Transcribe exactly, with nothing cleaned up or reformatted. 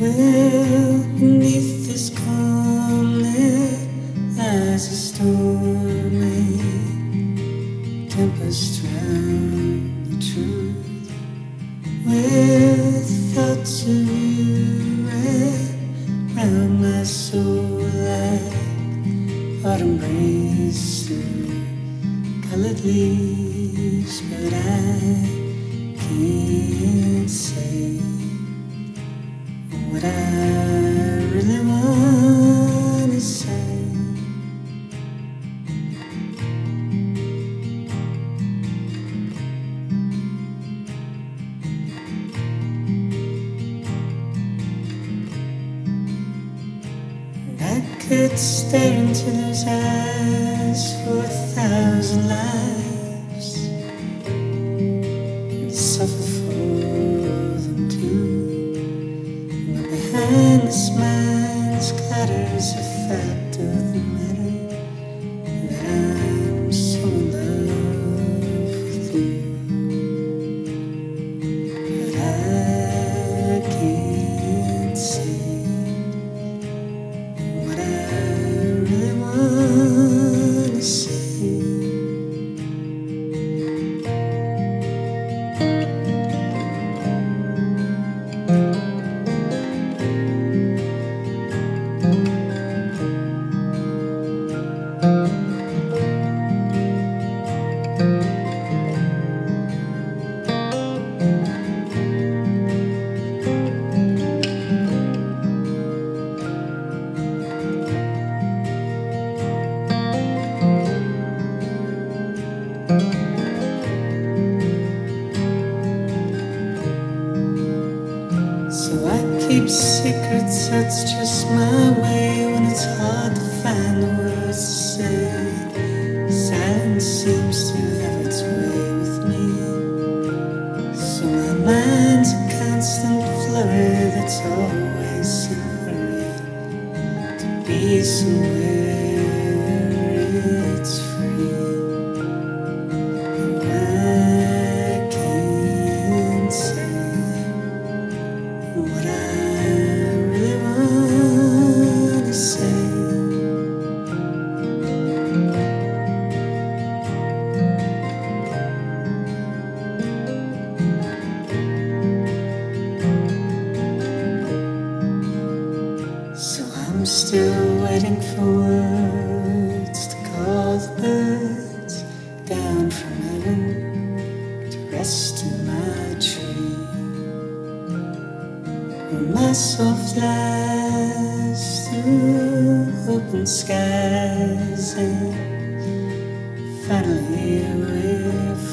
Well, beneath this calm there lies a stormy tempest round the truth, with thoughts of you red round my soul like autumn breeze through colored leaves, but I can't say what I really want to say. I could stare into those eyes for a thousand lives and suffer for them too. But behind the smiles clatters a fact of the matter, that I'm so in love with you. But I can't say what I really want to say. So I keep secrets, that's just my way. When it's hard to find the words to say, silence seems to have its way with me. So my mind's a constant flurry that's always in a hurry to be somewhere it's free. And I can't say what I really want to say. So I'm still waiting for words to call the birds down from heaven to rest in my tree, where my soul flies through open skies, and finally we're